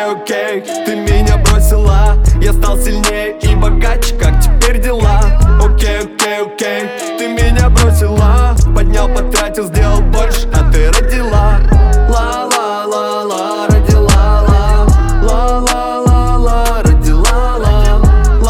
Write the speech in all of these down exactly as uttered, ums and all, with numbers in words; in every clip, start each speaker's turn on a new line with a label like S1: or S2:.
S1: окей, ты меня бросила, я стал сильнее и богаче, как теперь дела? Окей, окей, окей, ты меня бросила, поднял, потратил, сделал больше, а ты родила. Ла-ла-ла-ла, родила, ла, ла-ла-ла-ла, родила, ла,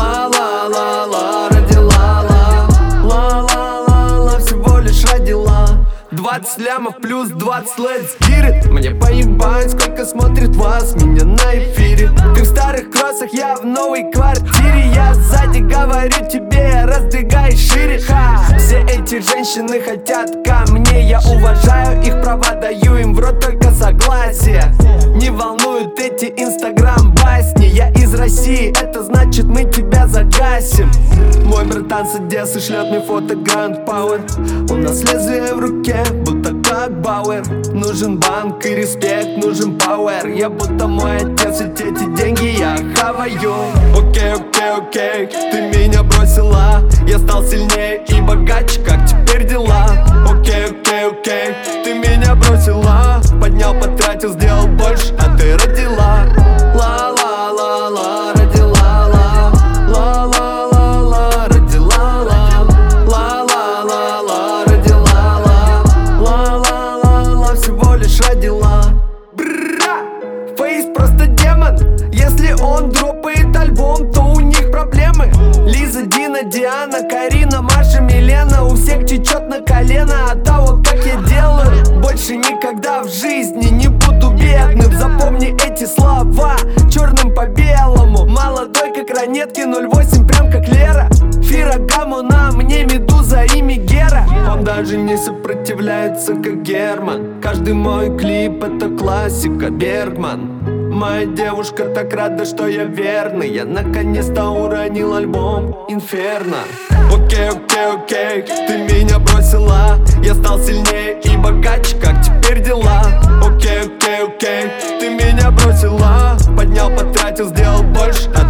S1: ла-ла-ла-ла, родила, ла, ла-ла-ла-ла, всего лишь родила. Двадцать лямов плюс двадцать let's get it. Мне поебать, сколько смотрит вас, меня на эфире. Ты в старых кроссах, я в новой квартире. Я сзади говорю тебе, раздвигай шире. Ха! Все эти женщины хотят ко мне, я уважаю их права, даю им в рот только согласие. Не волнуют эти инстаграм-басни, я из России, это значит мы тебя загасим. Мой братан с Одессы шлет мне фото Grand Power. У нас лезвие в руке, будто как Бауэр. Нужен банк и респект, нужен пауэр. Я будто мой отец, ведь эти деньги я хаваю. Окей, окей, окей, ты меня бросила, я стал сильнее и богаче, как теперь дела? Окей, окей, окей, ты меня бросила, поднял, потратил, сделал больше, а ты родила. Ла-ла-ла-ла, родила, ла, ла-ла-ла-ла, родила, ла, ла-ла-ла-ла, родила, ла, ла-ла-ла-ла, всего лишь родила. Бра! Фейс просто демон. Если он дропает альбом, то у них проблемы. Лиза, Дина, Диана, Карина, Маша, Милена, у всех течет на колено от того, как я делаю. Больше никогда в жизни не буду бедным. Запомни эти слова черным по белому. Молодой, как ранетки, ноль восемь, прям как Лера. Фирогаму на мне, Медуза и Мегера. Он даже не сопротивляется, как Герман. Каждый мой клип — это классика, Бергман. Моя девушка так рада, что я верный. Я наконец-то уронил альбом Инферно. Окей, окей, окей, ты меня бросила, я стал сильнее и богаче, как теперь дела? Окей, окей, окей, ты меня бросила, поднял, потратил, сделал больше, а